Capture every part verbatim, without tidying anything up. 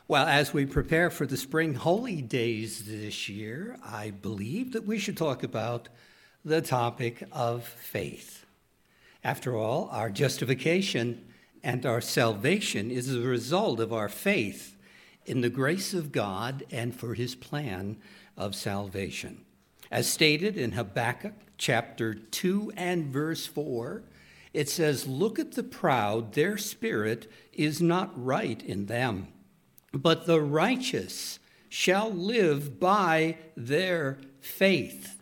Well, as we prepare for the spring holy days this year, I believe that we should talk about the topic of faith. After all, our justification and our salvation is a result of our faith in the grace of God and for his plan of salvation. As stated in Habakkuk chapter two and verse four, it says, "Look at the proud, their spirit is not right in them. But the righteous shall live by their faith."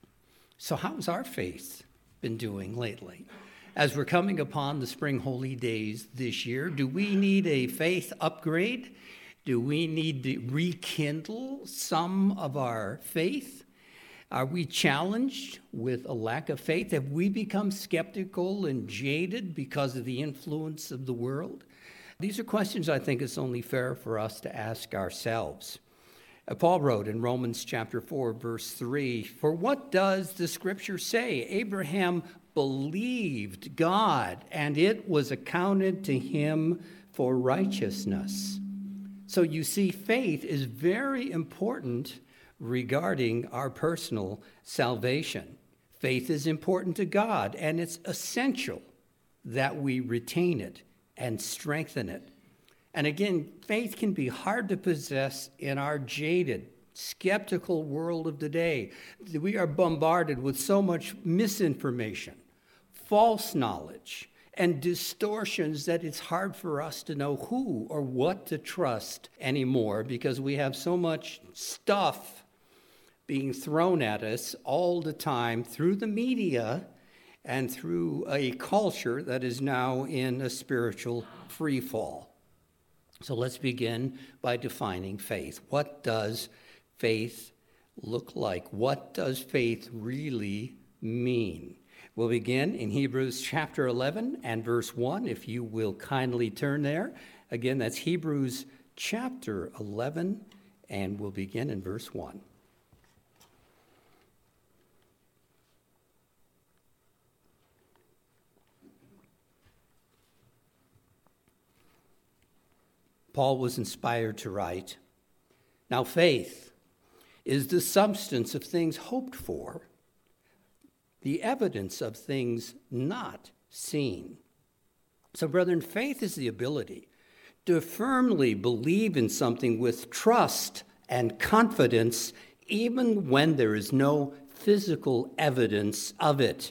So how's our faith been doing lately? As we're coming upon the spring holy days this year, do we need a faith upgrade? Do we need to rekindle some of our faith? Are we challenged with a lack of faith? Have we become skeptical and jaded because of the influence of the world? These are questions I think it's only fair for us to ask ourselves. Uh, Paul wrote in Romans chapter four, verse three, "For what does the scripture say? Abraham believed God, and it was accounted to him for righteousness." So you see, faith is very important regarding our personal salvation. Faith is important to God, and it's essential that we retain it and strengthen it. And again, faith can be hard to possess in our jaded, skeptical world of today. We are bombarded with so much misinformation, false knowledge, and distortions that it's hard for us to know who or what to trust anymore because we have so much stuff being thrown at us all the time through the media and through a culture that is now in a spiritual free fall. So let's begin by defining faith. What does faith look like? What does faith really mean? We'll begin in Hebrews chapter eleven and verse one, if you will kindly turn there. Again, that's Hebrews chapter eleven, and we'll begin in verse one. Paul was inspired to write, "Now faith is the substance of things hoped for, the evidence of things not seen." So, brethren, faith is the ability to firmly believe in something with trust and confidence, even when there is no physical evidence of it.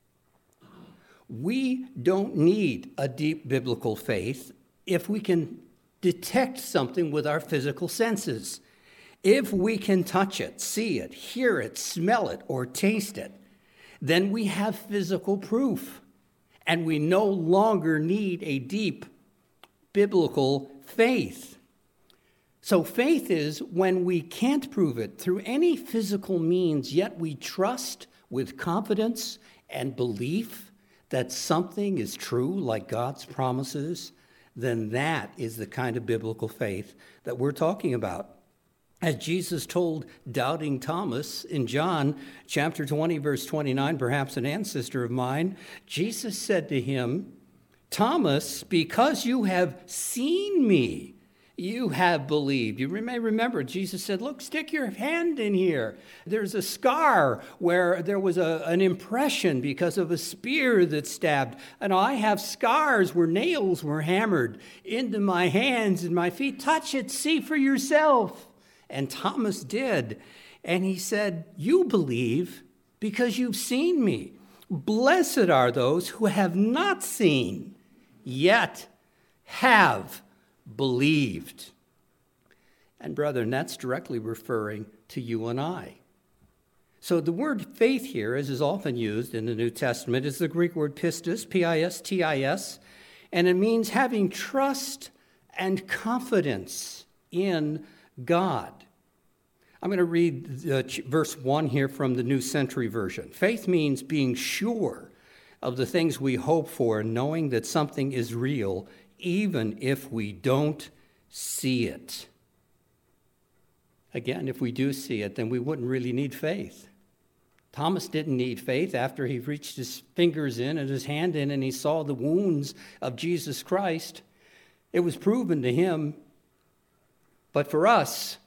We don't need a deep biblical faith if we can detect something with our physical senses. If we can touch it, see it, hear it, smell it, or taste it, then we have physical proof, and we no longer need a deep biblical faith. So faith is when we can't prove it through any physical means, yet we trust with confidence and belief that something is true, like God's promises. Then that is the kind of biblical faith that we're talking about. As Jesus told doubting Thomas in John chapter twenty, verse twenty-nine, perhaps an ancestor of mine, Jesus said to him, "Thomas, because you have seen me, you have believed." You may remember Jesus said, "Look, stick your hand in here. There's a scar where there was a, an impression because of a spear that stabbed. And I have scars where nails were hammered into my hands and my feet. Touch it, see for yourself." And Thomas did. And he said, "You believe because you've seen me. Blessed are those who have not seen, yet have believed." And brethren, that's directly referring to you and I. So the word faith here, as is often used in the New Testament, is the Greek word pistis, P I S T I S, and it means having trust and confidence in God. I'm going to read uh, verse one here from the New Century Version. Faith means being sure of the things we hope for, knowing that something is real, even if we don't see it. Again, if we do see it, then we wouldn't really need faith. Thomas didn't need faith after he reached his fingers in and his hand in and he saw the wounds of Jesus Christ. It was proven to him But for us,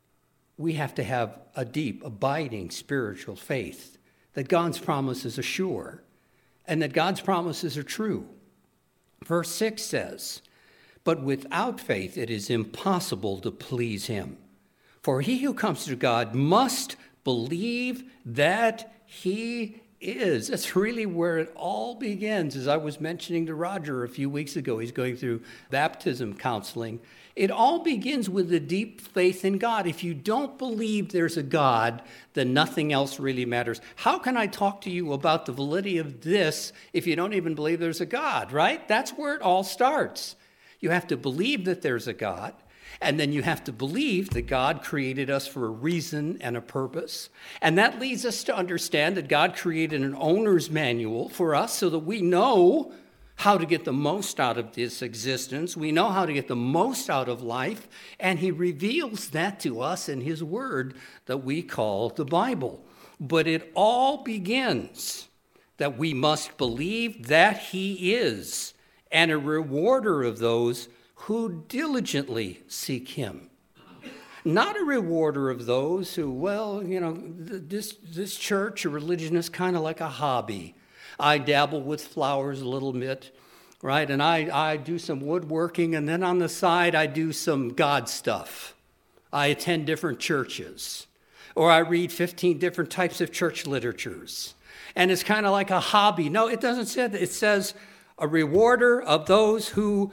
we have to have a deep, abiding spiritual faith that God's promises are sure and that God's promises are true. Verse six says, "But without faith it is impossible to please him. For he who comes to God must believe that he is." That's really where it all begins. As I was mentioning to Roger a few weeks ago, he's going through baptism counseling. It all begins with a deep faith in God. If you don't believe there's a God, then nothing else really matters. How can I talk to you about the validity of this if you don't even believe there's a God, right? That's where it all starts. You have to believe that there's a God, and then you have to believe that God created us for a reason and a purpose. And that leads us to understand that God created an owner's manual for us so that we know how to get the most out of this existence. We know how to get the most out of life, and he reveals that to us in his word that we call the Bible. But it all begins that we must believe that he is, and a rewarder of those who diligently seek him. Not a rewarder of those who, well, you know, this, this church or religion is kind of like a hobby. I dabble with flowers a little bit, right? And I, I do some woodworking, and then on the side, I do some God stuff. I attend different churches, or I read fifteen different types of church literatures. And it's kind of like a hobby. No, it doesn't say that. It says a rewarder of those who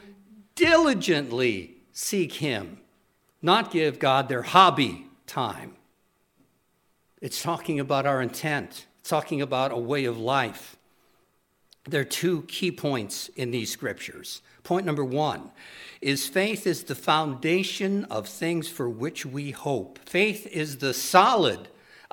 diligently seek him, not give God their hobby time. It's talking about our intent. It's talking about a way of life. There are two key points in these scriptures. Point number one is faith is the foundation of things for which we hope. Faith is the solid,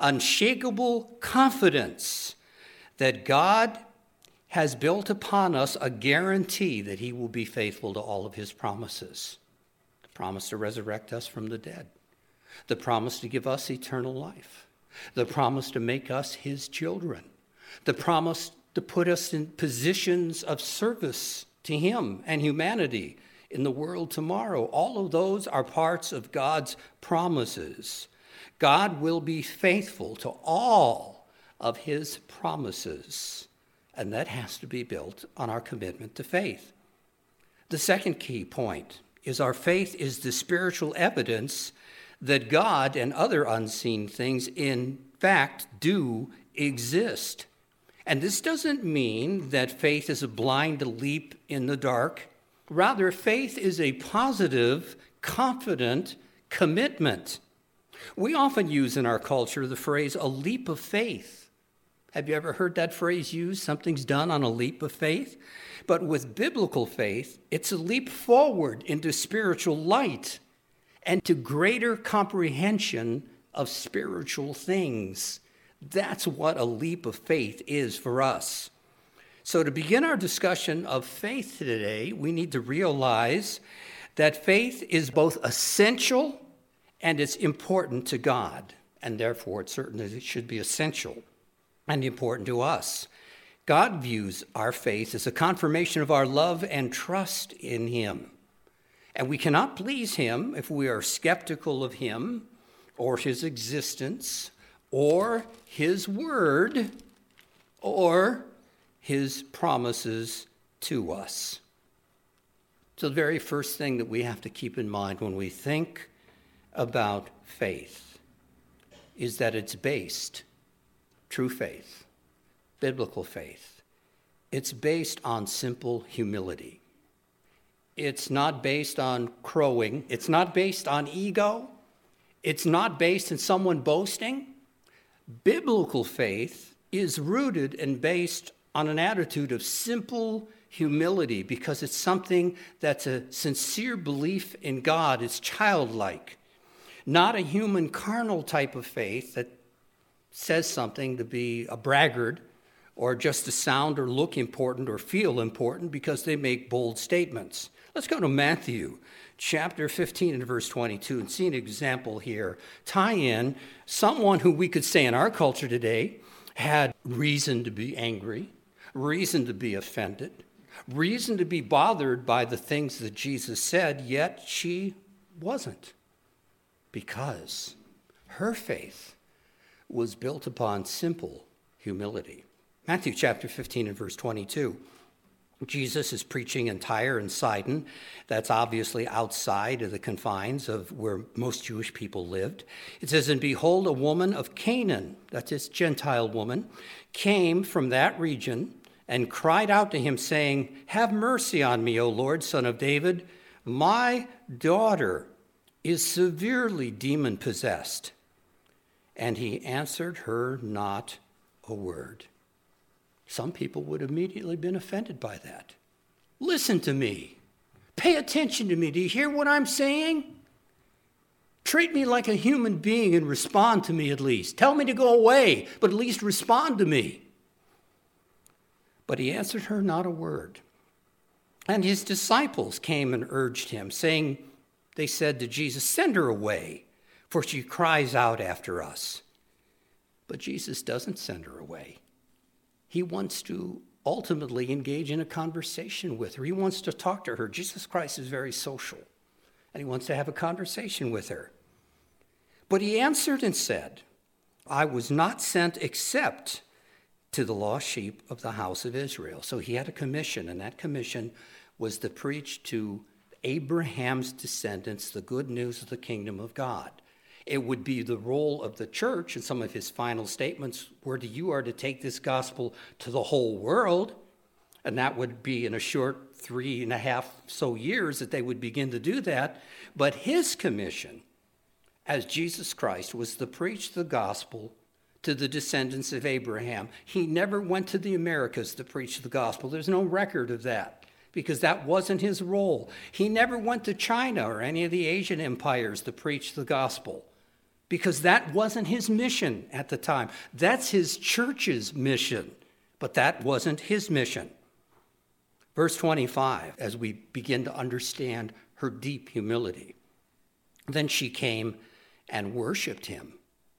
unshakable confidence that God has built upon us a guarantee that he will be faithful to all of his promises. The promise to resurrect us from the dead. The promise to give us eternal life. The promise to make us his children. The promise to put us in positions of service to him and humanity in the world tomorrow. All of those are parts of God's promises. God will be faithful to all of his promises, and that has to be built on our commitment to faith. The second key point is our faith is the spiritual evidence that God and other unseen things in fact do exist. And this doesn't mean that faith is a blind leap in the dark. Rather, faith is a positive, confident commitment. We often use in our culture the phrase a leap of faith. Have you ever heard that phrase used? Something's done on a leap of faith. But with biblical faith, it's a leap forward into spiritual light and to greater comprehension of spiritual things. That's what a leap of faith is for us. So to begin our discussion of faith today, we need to realize that faith is both essential and it's important to God, and therefore it certainly should be essential and important to us. God views our faith as a confirmation of our love and trust in him. And we cannot please him if we are skeptical of him or his existence or his word or his promises to us. So the very first thing that we have to keep in mind when we think about faith is that it's based, true faith, biblical faith, it's based on simple humility. It's not based on crowing. It's not based on ego. It's not based in someone boasting. Biblical faith is rooted and based on an attitude of simple humility because it's something that's a sincere belief in God. It's childlike, not a human carnal type of faith that says something to be a braggart or just to sound or look important or feel important because they make bold statements. Let's go to Matthew chapter fifteen and verse twenty-two and see an example here. Tie in someone who we could say in our culture today had reason to be angry, reason to be offended, reason to be bothered by the things that Jesus said, yet she wasn't. because her faith was built upon simple humility. Matthew chapter fifteen and verse twenty-two. Jesus is preaching in Tyre and Sidon. That's obviously outside of the confines of where most Jewish people lived. It says, and behold, a woman of Canaan, that's this Gentile woman, came from that region and cried out to him, saying, have mercy on me, O Lord, son of David. My daughter is severely demon-possessed. And he answered her not a word. Some people would have immediately been offended by that. Listen to me. Pay attention to me. Do you hear what I'm saying? Treat me like a human being and respond to me at least. Tell me to go away, but at least respond to me. But he answered her not a word. And his disciples came and urged him, saying, they said to Jesus, send her away, for she cries out after us. But Jesus doesn't send her away. He wants to ultimately engage in a conversation with her. He wants to talk to her. Jesus Christ is very social, and he wants to have a conversation with her. But he answered and said, I was not sent except to the lost sheep of the house of Israel. So he had a commission, and that commission was to preach to Abraham's descendants the good news of the kingdom of God. It would be the role of the church, and some of his final statements were that you are to take this gospel to the whole world, and that would be in a short three and a half so years that they would begin to do that. But his commission as Jesus Christ was to preach the gospel to the descendants of Abraham. He never went to the Americas to preach the gospel. There's no record of that, because that wasn't his role. He never went to China or any of the Asian empires to preach the gospel, because that wasn't his mission at the time. That's his church's mission, but that wasn't his mission. Verse twenty-five, as we begin to understand her deep humility. Then she came and worshiped him,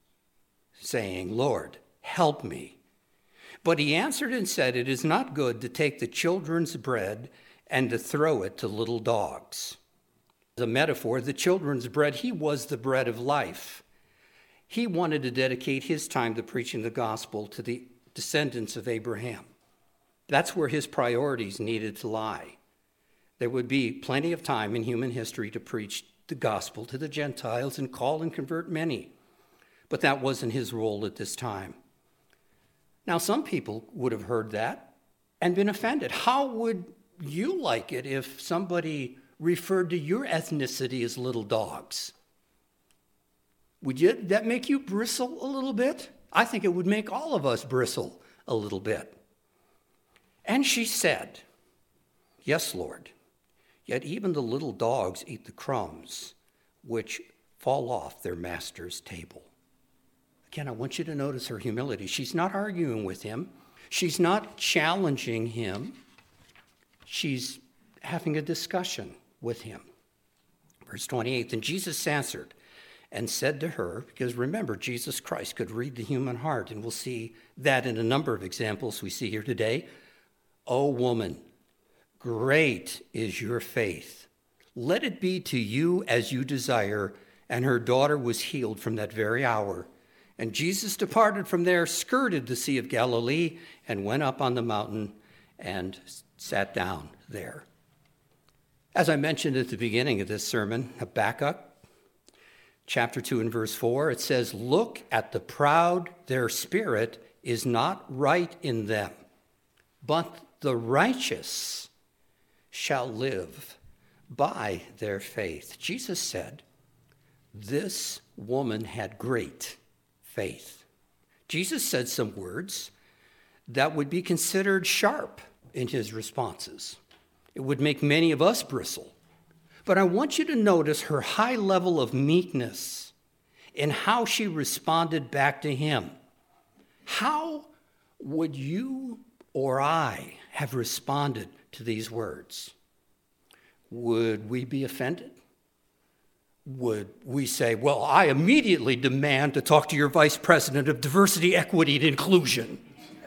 saying, Lord, help me. But he answered and said, it is not good to take the children's bread and to throw it to little dogs. As a metaphor, the children's bread, he was the bread of life. He wanted to dedicate his time to preaching the gospel to the descendants of Abraham. That's where his priorities needed to lie. There would be plenty of time in human history to preach the gospel to the Gentiles and call and convert many. But that wasn't his role at this time. Now, some people would have heard that and been offended. How would you like it if somebody referred to your ethnicity as little dogs? Would you, that make you bristle a little bit? I think it would make all of us bristle a little bit. And she said, yes, Lord, yet even the little dogs eat the crumbs which fall off their master's table. Again, I want you to notice her humility. She's not arguing with him. She's not challenging him. She's having a discussion with him. Verse twenty-eight, then Jesus answered and said to her, because remember, Jesus Christ could read the human heart, and we'll see that in a number of examples we see here today. O woman, great is your faith. Let it be to you as you desire. And her daughter was healed from that very hour. And Jesus departed from there, skirted the Sea of Galilee, and went up on the mountain and sat down there. As I mentioned at the beginning of this sermon, Habakkuk, chapter two and verse four, it says, look at the proud, their spirit is not right in them, but the righteous shall live by their faith. Jesus said, this woman had great faith. Jesus said some words that would be considered sharp in his responses. It would make many of us bristle. But I want you to notice her high level of meekness in how she responded back to him. How would you or I have responded to these words? Would we be offended? Would we say, well, I immediately demand to talk to your vice president of diversity, equity, and inclusion?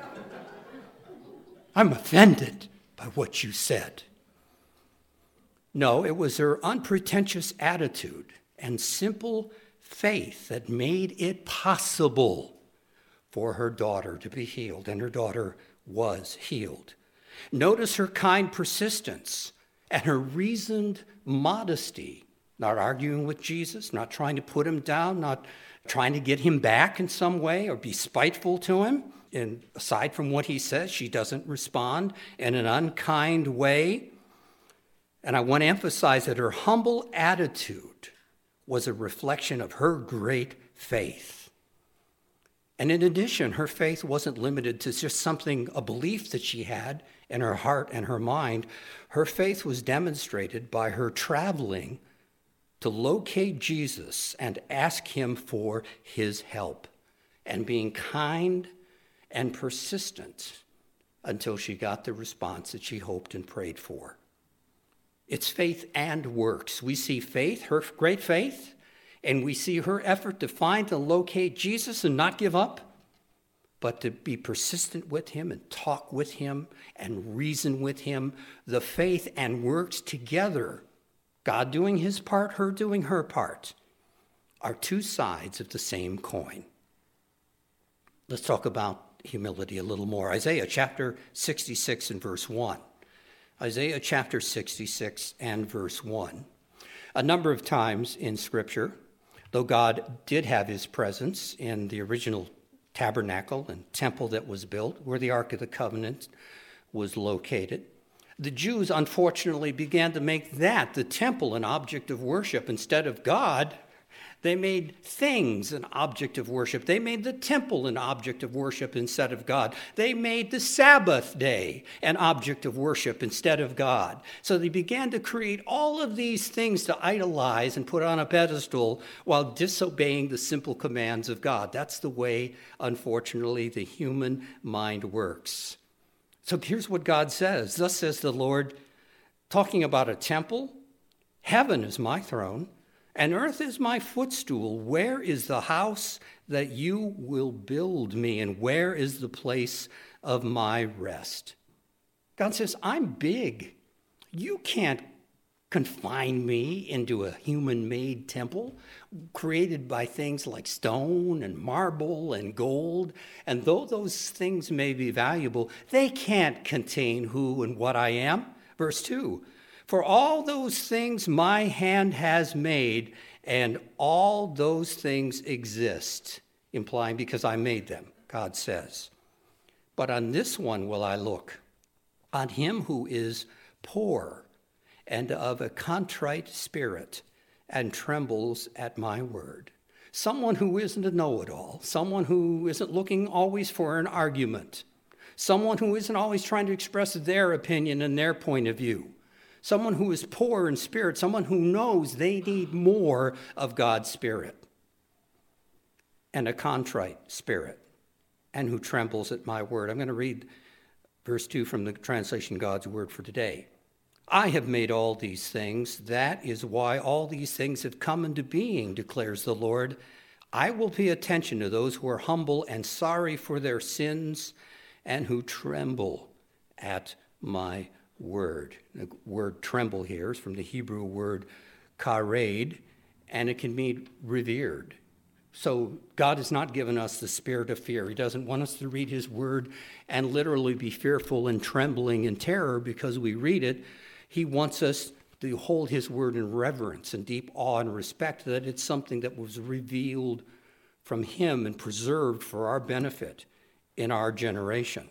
I'm offended by what you said. No, it was her unpretentious attitude and simple faith that made it possible for her daughter to be healed, and her daughter was healed. Notice her kind persistence and her reasoned modesty, not arguing with Jesus, not trying to put him down, not trying to get him back in some way or be spiteful to him. And aside from what he says, she doesn't respond in an unkind way. And I want to emphasize that her humble attitude was a reflection of her great faith. And in addition, her faith wasn't limited to just something, a belief that she had in her heart and her mind. Her faith was demonstrated by her traveling to locate Jesus and ask him for his help, and being kind and persistent until she got the response that she hoped and prayed for. It's faith and works. We see faith, her great faith, and we see her effort to find and locate Jesus and not give up, but to be persistent with him and talk with him and reason with him. The faith and works together, God doing his part, her doing her part, are two sides of the same coin. Let's talk about humility a little more. Isaiah chapter sixty-six and verse one. Isaiah chapter sixty-six and verse one. A number of times in Scripture, though God did have his presence in the original tabernacle and temple that was built, where the Ark of the Covenant was located, the Jews unfortunately began to make that, the temple, an object of worship. Instead of God, they made things an object of worship. They made the temple an object of worship instead of God. They made the Sabbath day an object of worship instead of God. So they began to create all of these things to idolize and put on a pedestal while disobeying the simple commands of God. That's the way, unfortunately, the human mind works. So here's what God says. Thus says the Lord, talking about a temple, heaven is my throne, and earth is my footstool. Where is the house that you will build me? And where is the place of my rest? God says, I'm big. You can't confine me into a human-made temple created by things like stone and marble and gold. And though those things may be valuable, they can't contain who and what I am. Verse two. For all those things my hand has made, and all those things exist, implying because I made them, God says. But on this one will I look, on him who is poor and of a contrite spirit, and trembles at my word. Someone who isn't a know-it-all, someone who isn't looking always for an argument, someone who isn't always trying to express their opinion and their point of view. Someone who is poor in spirit, someone who knows they need more of God's Spirit, and a contrite spirit, and who trembles at my word. I'm going to read verse two from the translation God's Word for today. I have made all these things. That is why all these things have come into being, declares the Lord. I will pay attention to those who are humble and sorry for their sins, and who tremble at my word. The word tremble here is from the Hebrew word kared, and it can mean revered. So God has not given us the spirit of fear. He doesn't want us to read his word and literally be fearful and trembling in terror because we read it. He wants us to hold his word in reverence and deep awe and respect, that it's something that was revealed from him and preserved for our benefit in our generation.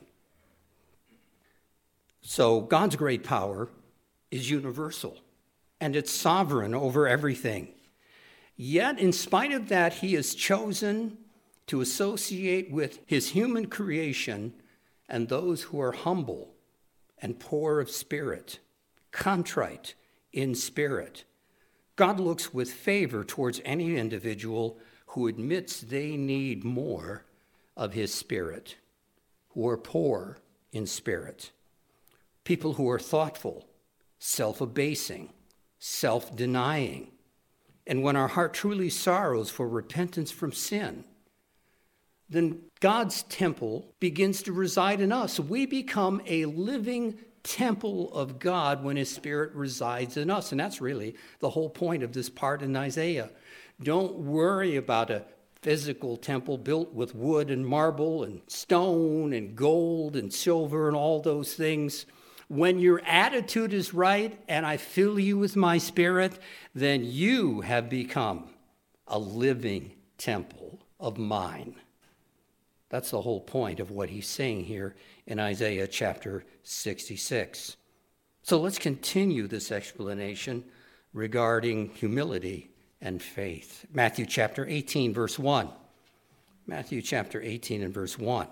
So God's great power is universal, and it's sovereign over everything. Yet, in spite of that, he has chosen to associate with his human creation and those who are humble and poor of spirit, contrite in spirit. God looks with favor towards any individual who admits they need more of his spirit, who are poor in spirit. People who are thoughtful, self-abasing, self-denying. And when our heart truly sorrows for repentance from sin, then God's temple begins to reside in us. We become a living temple of God when his Spirit resides in us. And that's really the whole point of this part in Isaiah. Don't worry about a physical temple built with wood and marble and stone and gold and silver and all those things. When your attitude is right and I fill you with my Spirit, then you have become a living temple of mine. That's the whole point of what he's saying here in Isaiah chapter sixty-six. So let's continue this explanation regarding humility and faith. Matthew chapter eighteen, verse one. Matthew chapter eighteen and verse one.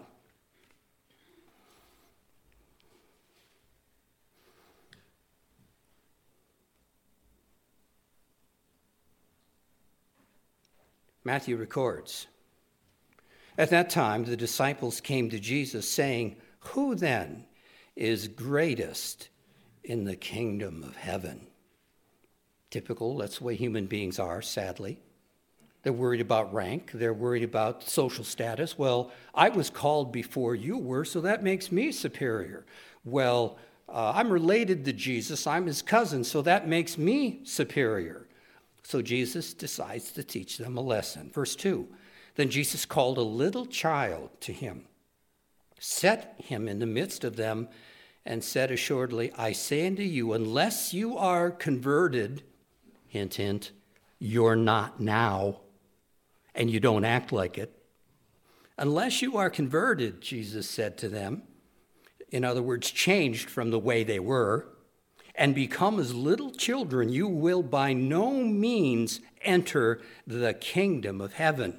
Matthew records, "At that time the disciples came to Jesus saying, 'Who then is greatest in the kingdom of heaven?'" Typical, that's the way human beings are, sadly. They're worried about rank. They're worried about social status. Well, I was called before you were, so that makes me superior. Well, uh, I'm related to Jesus. I'm his cousin, so that makes me superior. So Jesus decides to teach them a lesson. Verse two, "Then Jesus called a little child to him, set him in the midst of them, and said assuredly, I say unto you, unless you are converted," hint, hint, you're not now, and you don't act like it. "Unless you are converted," Jesus said to them, in other words, changed from the way they were, "and become as little children, you will by no means enter the kingdom of heaven.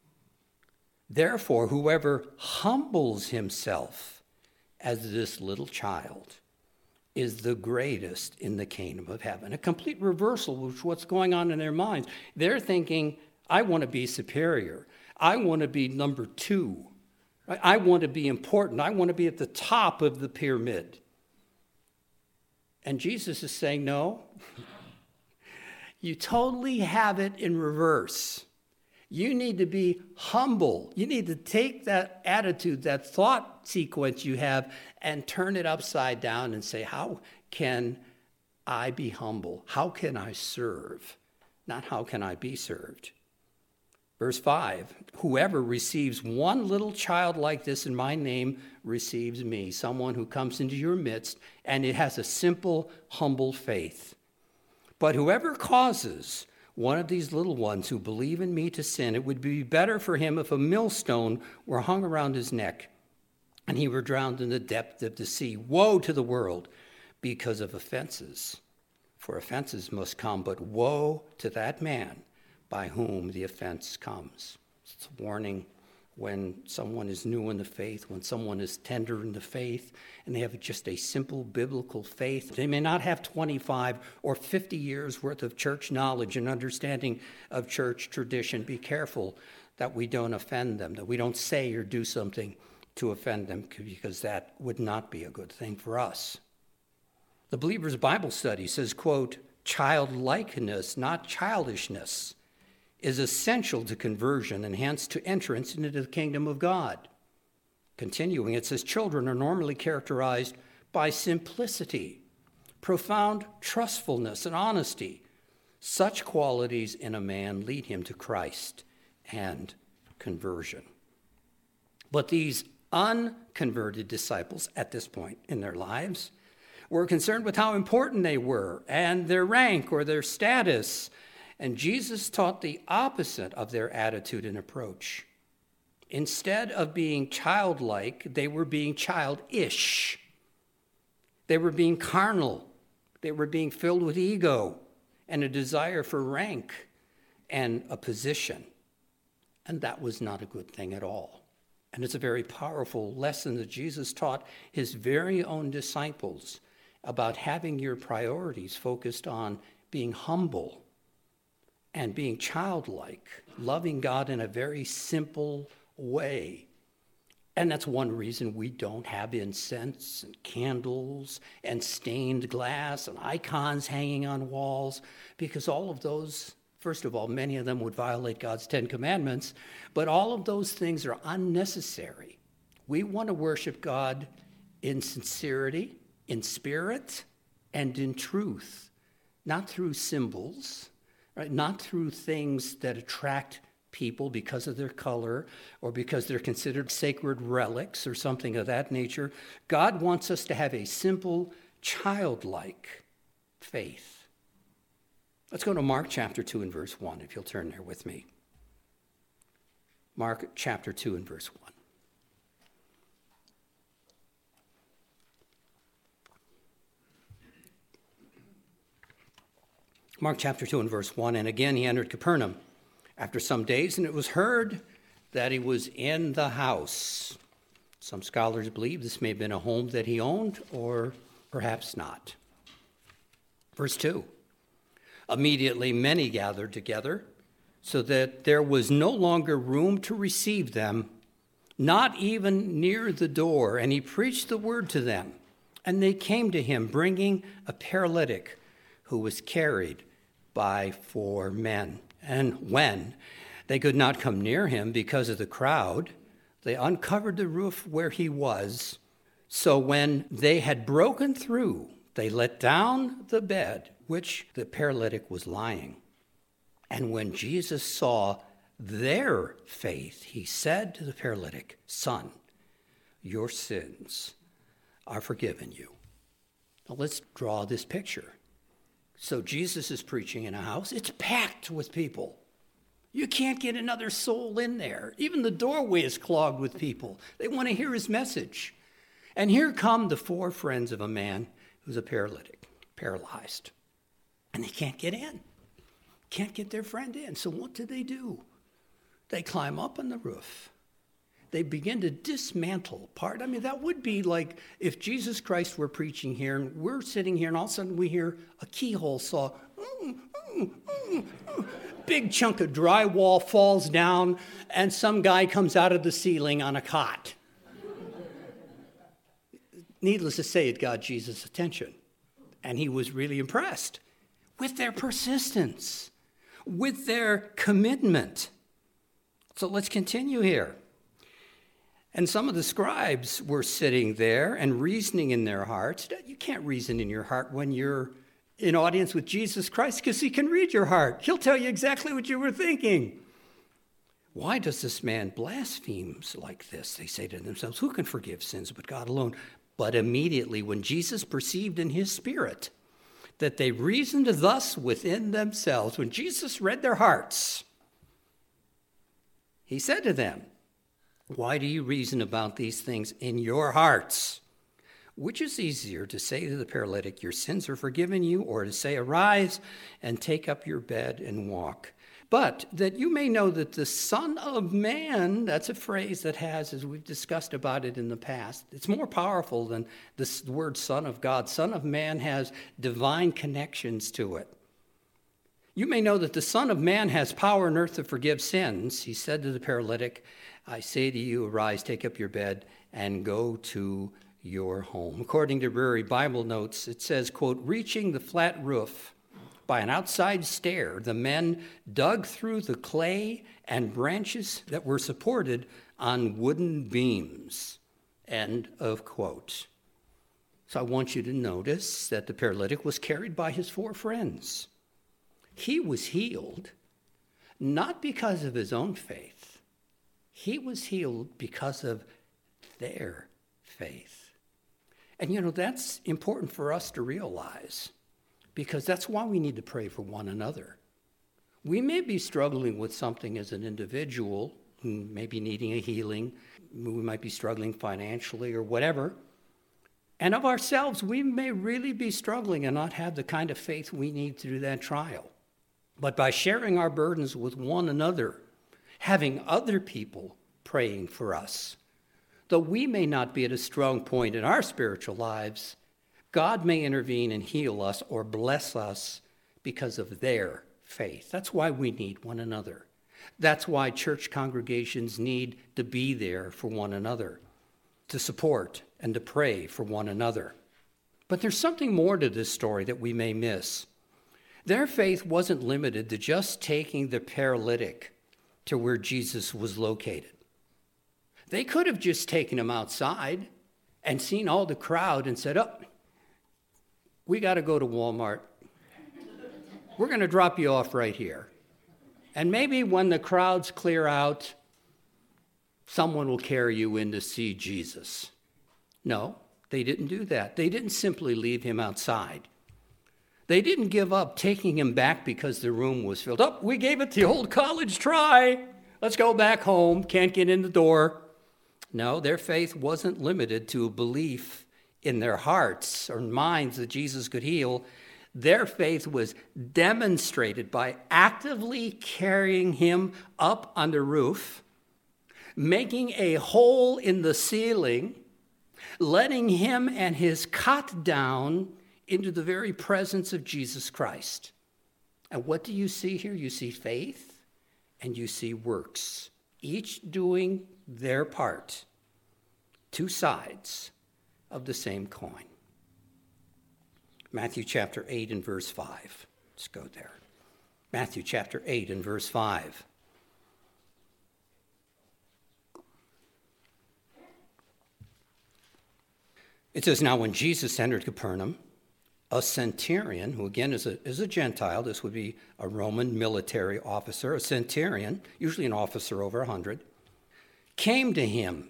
Therefore, whoever humbles himself as this little child is the greatest in the kingdom of heaven." A complete reversal of what's going on in their minds. They're thinking, I want to be superior. I want to be number two. I want to be important. I want to be at the top of the pyramid. And Jesus is saying, no, you totally have it in reverse. You need to be humble. You need to take that attitude, that thought sequence you have, and turn it upside down and say, how can I be humble? How can I serve? Not how can I be served? Verse five, "Whoever receives one little child like this in my name receives me." Someone who comes into your midst and it has a simple, humble faith. "But whoever causes one of these little ones who believe in me to sin, it would be better for him if a millstone were hung around his neck and he were drowned in the depth of the sea. Woe to the world because of offenses. For offenses must come, but woe to that man by whom the offense comes." It's a warning when someone is new in the faith, when someone is tender in the faith, and they have just a simple biblical faith. They may not have twenty-five or fifty years worth of church knowledge and understanding of church tradition. Be careful that we don't offend them, that we don't say or do something to offend them, because that would not be a good thing for us. The Believer's Bible Study says, quote, "Childlikeness, not childishness, is essential to conversion and hence to entrance into the kingdom of God." Continuing, it says, "Children are normally characterized by simplicity, profound trustfulness, and honesty. Such qualities in a man lead him to Christ and conversion." But these unconverted disciples at this point in their lives were concerned with how important they were and their rank or their status. And Jesus taught the opposite of their attitude and approach. Instead of being childlike, they were being childish. They were being carnal. They were being filled with ego and a desire for rank and a position. And that was not a good thing at all. And it's a very powerful lesson that Jesus taught his very own disciples about having your priorities focused on being humble and being childlike, loving God in a very simple way. And that's one reason we don't have incense and candles and stained glass and icons hanging on walls, because all of those, first of all, many of them would violate God's Ten Commandments, but all of those things are unnecessary. We want to worship God in sincerity, in spirit, and in truth, not through symbols, right? Not through things that attract people because of their color or because they're considered sacred relics or something of that nature. God wants us to have a simple, childlike faith. Let's go to Mark chapter two and verse one, if you'll turn there with me. Mark chapter two and verse one. Mark chapter two and verse one, and again he entered Capernaum after some days, and it was heard that he was in the house. Some scholars believe this may have been a home that he owned, or perhaps not. Verse two, immediately many gathered together, so that there was no longer room to receive them, not even near the door, and he preached the word to them. And they came to him, bringing a paralytic who was carried by four men. And when they could not come near him because of the crowd, they uncovered the roof where he was. So when they had broken through, they let down the bed which the paralytic was lying. And when Jesus saw their faith, he said to the paralytic, "Son, your sins are forgiven you." Now let's draw this picture. So Jesus is preaching in a house. It's packed with people. You can't get another soul in there. Even the doorway is clogged with people. They want to hear his message. And here come the four friends of a man who's a paralytic, paralyzed. And they can't get in. Can't get their friend in. So what do they do? They climb up on the roof. They begin to dismantle part. I mean, that would be like if Jesus Christ were preaching here and we're sitting here and all of a sudden we hear a keyhole saw. Mm, mm, mm, mm. Big chunk of drywall falls down and some guy comes out of the ceiling on a cot. Needless to say, it got Jesus' attention. And he was really impressed with their persistence, with their commitment. So let's continue here. And some of the scribes were sitting there and reasoning in their hearts. You can't reason in your heart when you're in audience with Jesus Christ because he can read your heart. He'll tell you exactly what you were thinking. Why does this man blaspheme like this? They say to themselves, who can forgive sins but God alone? But immediately when Jesus perceived in his spirit that they reasoned thus within themselves, when Jesus read their hearts, he said to them, why do you reason about these things in your hearts? Which is easier, to say to the paralytic, your sins are forgiven you, or to say, arise and take up your bed and walk? But that you may know that the Son of Man, that's a phrase that has, as we've discussed about it in the past, it's more powerful than this word Son of God. Son of Man has divine connections to it. You may know that the Son of Man has power on earth to forgive sins. He said to the paralytic, I say to you, arise, take up your bed, and go to your home. According to Brewery Bible Notes, it says, quote, reaching the flat roof by an outside stair, the men dug through the clay and branches that were supported on wooden beams, end of quote. So I want you to notice that the paralytic was carried by his four friends. He was healed not because of his own faith. He was healed because of their faith. And you know, that's important for us to realize, because that's why we need to pray for one another. We may be struggling with something as an individual, maybe needing a healing. We might be struggling financially or whatever. And of ourselves, we may really be struggling and not have the kind of faith we need through that trial. But by sharing our burdens with one another, having other people praying for us, though we may not be at a strong point in our spiritual lives, God may intervene and heal us or bless us because of their faith. That's why we need one another. That's why church congregations need to be there for one another, to support and to pray for one another. But there's something more to this story that we may miss. Their faith wasn't limited to just taking the paralytic to where Jesus was located. They could have just taken him outside and seen all the crowd and said, oh, we got to go to Walmart. We're going to drop you off right here. And maybe when the crowds clear out, someone will carry you in to see Jesus. No, they didn't do that. They didn't simply leave him outside. They didn't give up taking him back because the room was filled. Oh, we gave it the old college try. Let's go back home. Can't get in the door. No, their faith wasn't limited to a belief in their hearts or minds that Jesus could heal. Their faith was demonstrated by actively carrying him up on the roof, making a hole in the ceiling, letting him and his cot down into the very presence of Jesus Christ. And what do you see here? You see faith and you see works, each doing their part, two sides of the same coin. Matthew chapter eight and verse five. Let's go there. Matthew chapter eight and verse five. It says, now when Jesus entered Capernaum, a centurion, who again is a, is a Gentile, this would be a Roman military officer, a centurion, usually an officer over a hundred, came to him,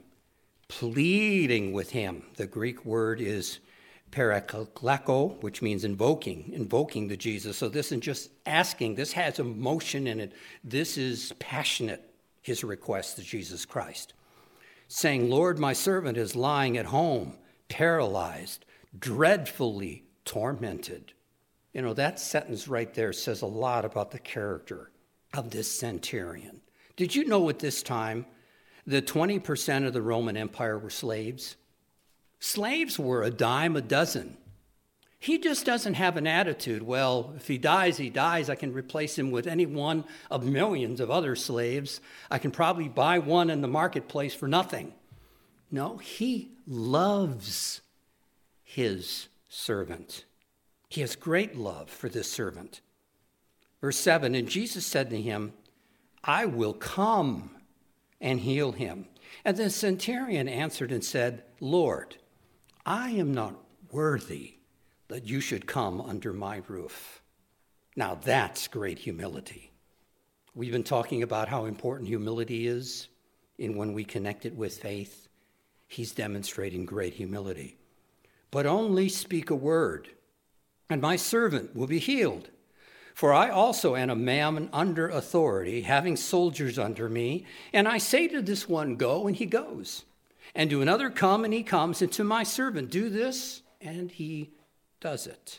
pleading with him. The Greek word is parakaleko, which means invoking, invoking to Jesus. So this isn't just asking, this has emotion in it. This is passionate, his request to Jesus Christ, saying, Lord, my servant is lying at home, paralyzed, dreadfully tormented. You know, that sentence right there says a lot about the character of this centurion. Did you know at this time that twenty percent of the Roman Empire were slaves? Slaves were a dime a dozen. He just doesn't have an attitude, well, if he dies, he dies. I can replace him with any one of millions of other slaves. I can probably buy one in the marketplace for nothing. No, he loves his servant. He has great love for this servant. Verse seven, and Jesus said to him, I will come and heal him. And the centurion answered and said, Lord, I am not worthy that you should come under my roof. Now that's great humility. We've been talking about how important humility is in when we connect it with faith. He's demonstrating great humility. But only speak a word, and my servant will be healed. For I also am a man under authority, having soldiers under me, and I say to this one, go, and he goes. And to another, come, and he comes, and to my servant, do this, and he does it.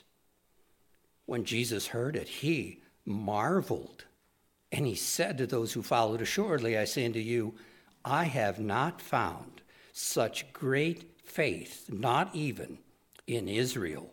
When Jesus heard it, he marveled, and he said to those who followed, assuredly, I say unto you, I have not found such great faith, not even in Israel.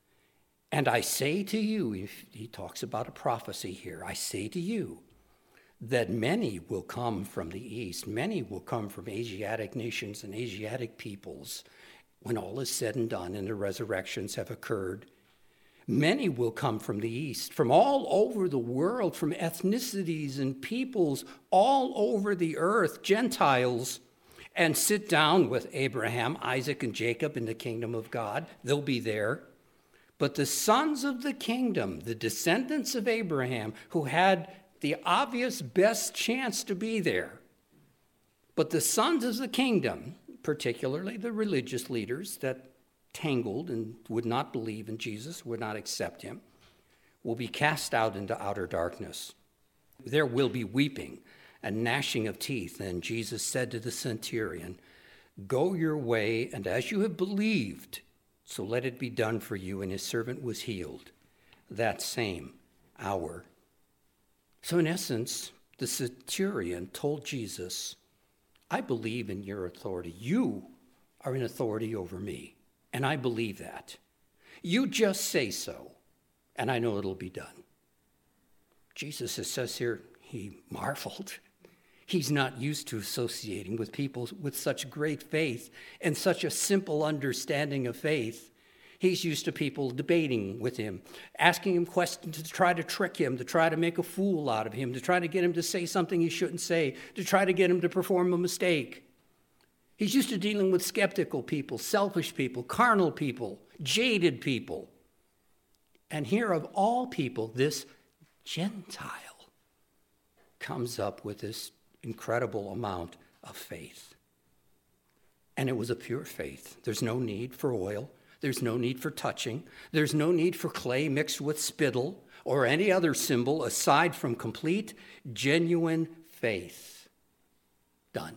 And I say to you, he talks about a prophecy here, I say to you that many will come from the east, many will come from Asiatic nations and Asiatic peoples when all is said and done and the resurrections have occurred. Many will come from the east, from all over the world, from ethnicities and peoples all over the earth, Gentiles, and sit down with Abraham, Isaac, and Jacob in the kingdom of God. They'll be there. But the sons of the kingdom, the descendants of Abraham, who had the obvious best chance to be there, but the sons of the kingdom, particularly the religious leaders that tangled and would not believe in Jesus, would not accept him, will be cast out into outer darkness. There will be weeping and gnashing of teeth. And Jesus said to the centurion, go your way, and as you have believed, so let it be done for you. And his servant was healed that same hour. So in essence, the centurion told Jesus, I believe in your authority. You are in authority over me, and I believe that. You just say so, and I know it'll be done. Jesus, it says here, he marveled. He's not used to associating with people with such great faith and such a simple understanding of faith. He's used to people debating with him, asking him questions to try to trick him, to try to make a fool out of him, to try to get him to say something he shouldn't say, to try to get him to perform a mistake. He's used to dealing with skeptical people, selfish people, carnal people, jaded people. And here of all people, this Gentile, comes up with this incredible amount of faith. And it was a pure faith. There's no need for oil. There's no need for touching. There's no need for clay mixed with spittle or any other symbol aside from complete, genuine faith. Done.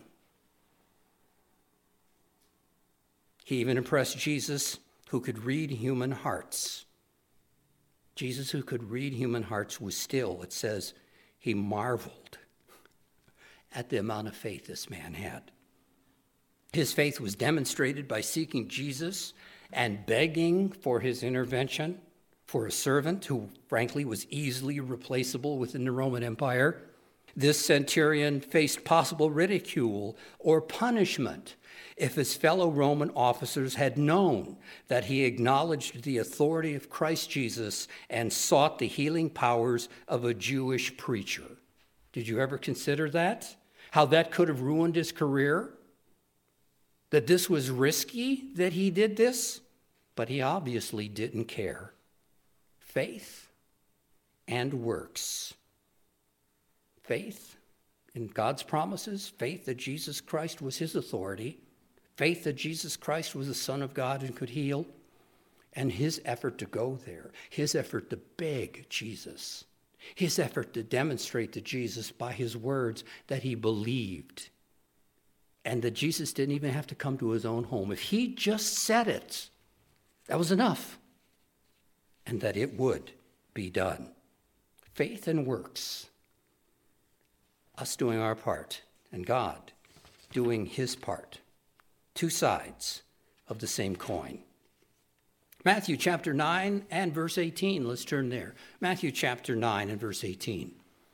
He even impressed Jesus, who could read human hearts. Jesus, who could read human hearts, was still, it says, he marveled at the amount of faith this man had. His faith was demonstrated by seeking Jesus and begging for his intervention for a servant who, frankly, was easily replaceable within the Roman Empire. This centurion faced possible ridicule or punishment if his fellow Roman officers had known that he acknowledged the authority of Christ Jesus and sought the healing powers of a Jewish preacher. Did you ever consider that? How that could have ruined his career? That this was risky that he did this? But he obviously didn't care. Faith and works. Faith in God's promises, faith that Jesus Christ was his authority, faith that Jesus Christ was the Son of God and could heal, and his effort to go there, his effort to beg Jesus, his effort to demonstrate to Jesus by his words that he believed, and that Jesus didn't even have to come to his own home. If he just said it, that was enough, and that it would be done. Faith and works. Us doing our part, and God doing his part. Two sides of the same coin. Matthew chapter nine and verse eighteen. Let's turn there. Matthew chapter nine and verse eighteen.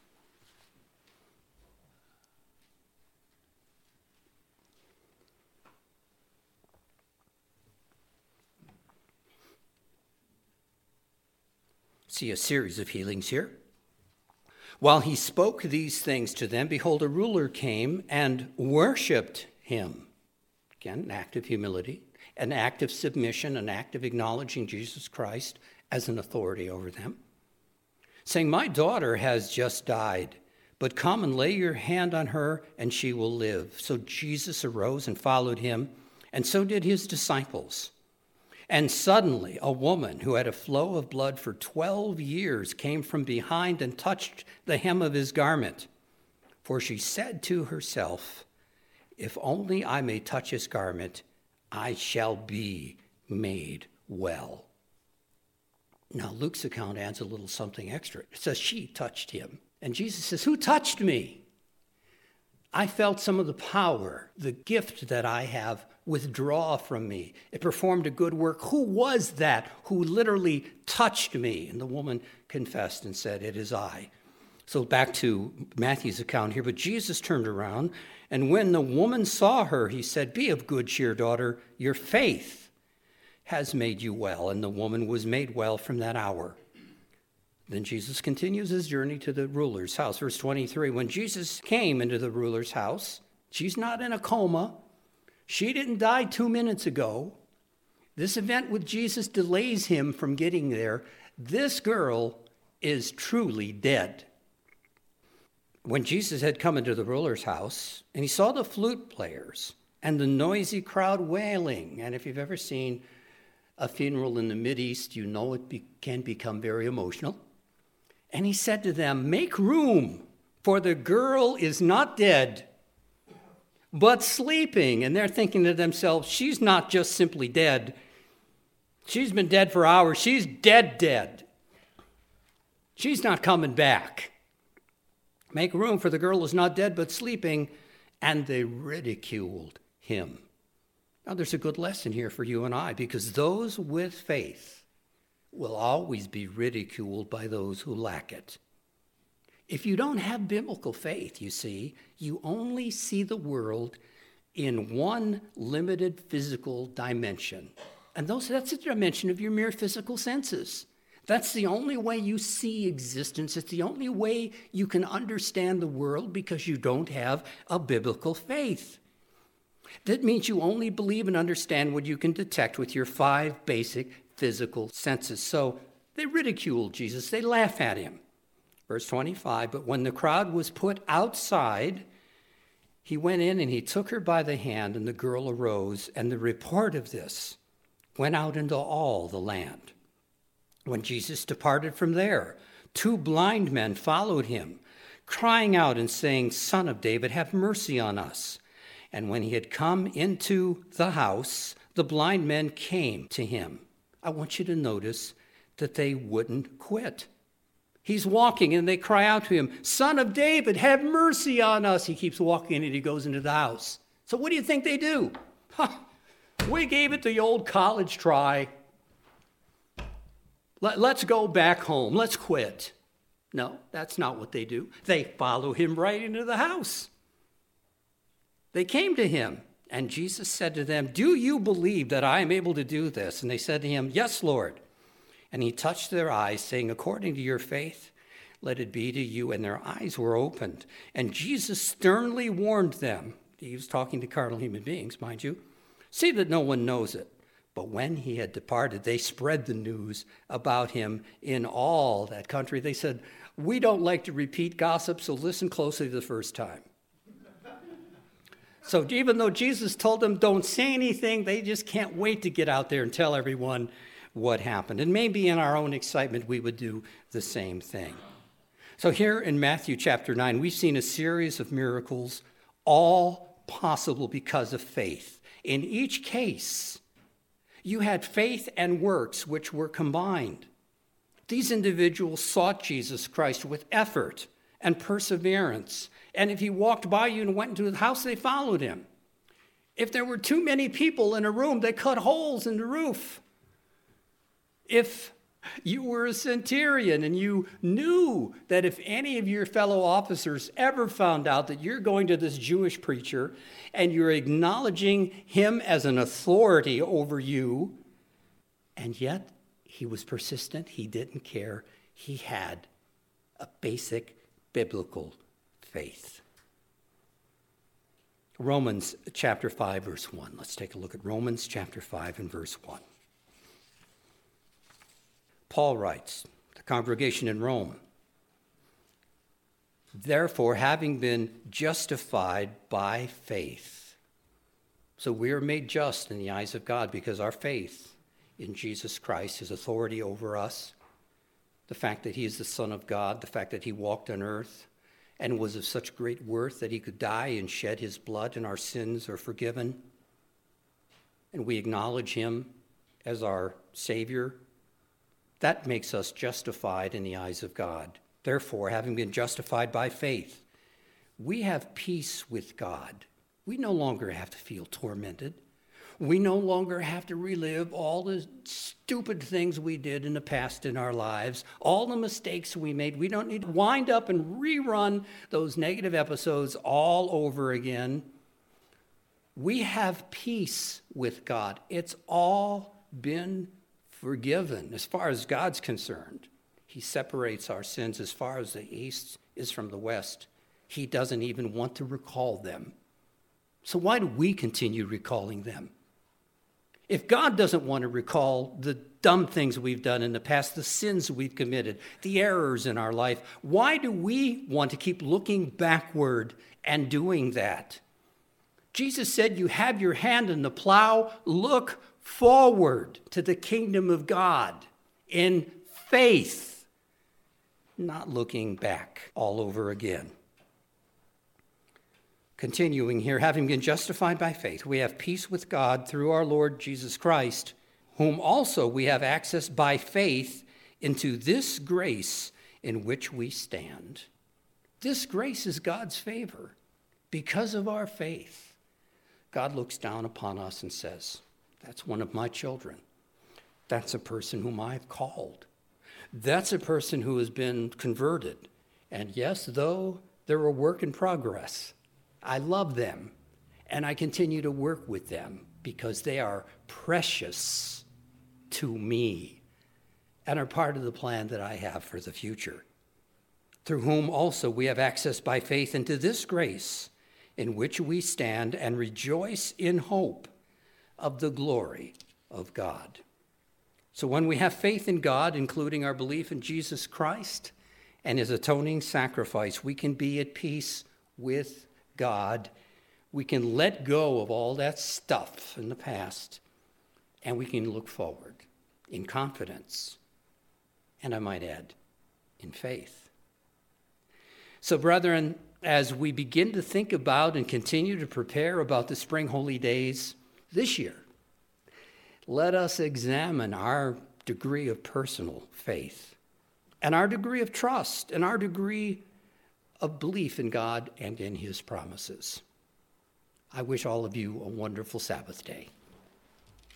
See a series of healings here. While he spoke these things to them, behold, a ruler came and worshipped him. Again, an act of humility, an act of submission, an act of acknowledging Jesus Christ as an authority over them, saying, my daughter has just died, but come and lay your hand on her and she will live. So Jesus arose and followed him, and so did his disciples. And suddenly a woman who had a flow of blood for twelve years came from behind and touched the hem of his garment. For she said to herself, if only I may touch his garment, I shall be made well. Now Luke's account adds a little something extra. It says she touched him. And Jesus says, who touched me? I felt some of the power, the gift that I have, withdraw from me. It performed a good work. Who was that who literally touched me? And the woman confessed and said, it is I. So back to Matthew's account here. But Jesus turned around, and when the woman saw her, he said, be of good cheer, daughter. Your faith has made you well. And the woman was made well from that hour. Then Jesus continues his journey to the ruler's house. Verse twenty-three, when Jesus came into the ruler's house, she's not in a coma. She didn't die two minutes ago. This event with Jesus delays him from getting there. This girl is truly dead. When Jesus had come into the ruler's house, and he saw the flute players and the noisy crowd wailing, and if you've ever seen a funeral in the Mideast, you know it be- can become very emotional. And he said to them, make room, for the girl is not dead, but sleeping. And they're thinking to themselves, she's not just simply dead. She's been dead for hours. She's dead, dead. She's not coming back. Make room, for the girl is not dead, but sleeping. And they ridiculed him. Now, there's a good lesson here for you and I, because those with faith will always be ridiculed by those who lack it. If you don't have biblical faith, you see, you only see the world in one limited physical dimension. And those, that's the dimension of your mere physical senses. That's the only way you see existence. It's the only way you can understand the world, because you don't have a biblical faith. That means you only believe and understand what you can detect with your five basic physical senses. So they ridicule Jesus. They laugh at him. Verse twenty-five, but when the crowd was put outside, he went in and he took her by the hand, and the girl arose, and the report of this went out into all the land. When Jesus departed from there, two blind men followed him, crying out and saying, Son of David, have mercy on us. And when he had come into the house, the blind men came to him. I want you to notice that they wouldn't quit. He's walking and they cry out to him, Son of David, have mercy on us. He keeps walking and he goes into the house. So what do you think they do? Huh, we gave it the old college try. Let, let's go back home. Let's quit. No, that's not what they do. They follow him right into the house. They came to him, and Jesus said to them, Do you believe that I am able to do this? And they said to him, Yes, Lord. And he touched their eyes, saying, According to your faith, let it be to you. And their eyes were opened. And Jesus sternly warned them. He was talking to carnal human beings, mind you. See that no one knows it. But when he had departed, they spread the news about him in all that country. They said, We don't like to repeat gossip, so listen closely the first time. So even though Jesus told them, don't say anything, they just can't wait to get out there and tell everyone what happened. And maybe in our own excitement, we would do the same thing. So here in Matthew chapter nine, we've seen a series of miracles, all possible because of faith. In each case, you had faith and works which were combined. These individuals sought Jesus Christ with effort and perseverance. And if he walked by you and went into his house, they followed him. If there were too many people in a room, they cut holes in the roof. If you were a centurion and you knew that if any of your fellow officers ever found out that you're going to this Jewish preacher and you're acknowledging him as an authority over you, and yet he was persistent, he didn't care, he had a basic biblical faith. Romans chapter five, verse one. Let's take a look at Romans chapter five and verse one. Paul writes, the congregation in Rome, Therefore, having been justified by faith. So we are made just in the eyes of God because our faith in Jesus Christ, his authority over us, the fact that he is the Son of God, the fact that he walked on earth and was of such great worth that he could die and shed his blood and our sins are forgiven. And we acknowledge him as our Savior. That makes us justified in the eyes of God. Therefore, having been justified by faith, we have peace with God. We no longer have to feel tormented. We no longer have to relive all the stupid things we did in the past in our lives, all the mistakes we made. We don't need to wind up and rerun those negative episodes all over again. We have peace with God. It's all been forgiven as far as God's concerned. He separates our sins as far as the east is from the west. He doesn't even want to recall them. So why do we continue recalling them? If God doesn't want to recall the dumb things we've done in the past, the sins we've committed, the errors in our life, why do we want to keep looking backward and doing that? Jesus said, you have your hand in the plow, look forward to the kingdom of God in faith, not looking back all over again. Continuing here, having been justified by faith, we have peace with God through our Lord Jesus Christ, whom also we have access by faith into this grace in which we stand. This grace is God's favor. Because of our faith, God looks down upon us and says, that's one of my children. That's a person whom I've called. That's a person who has been converted. And yes, though they're a work in progress, I love them, and I continue to work with them because they are precious to me and are part of the plan that I have for the future, through whom also we have access by faith into this grace in which we stand and rejoice in hope of the glory of God. So when we have faith in God, including our belief in Jesus Christ and his atoning sacrifice, we can be at peace with God. We can let go of all that stuff in the past, and we can look forward in confidence, and I might add, in faith. So, brethren, as we begin to think about and continue to prepare about the spring holy days this year, let us examine our degree of personal faith and our degree of trust and our degree of belief in God and in his promises. I wish all of you a wonderful Sabbath day.